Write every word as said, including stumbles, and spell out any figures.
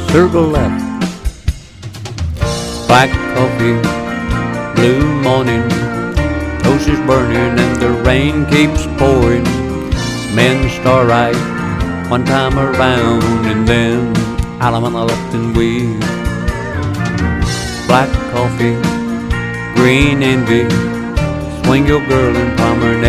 circle left. Black coffee, blue morning, toast is burning and the rain keeps pouring. Men star right one time around and then out on the left and we. Black coffee, green envy, swing your girl and promenade.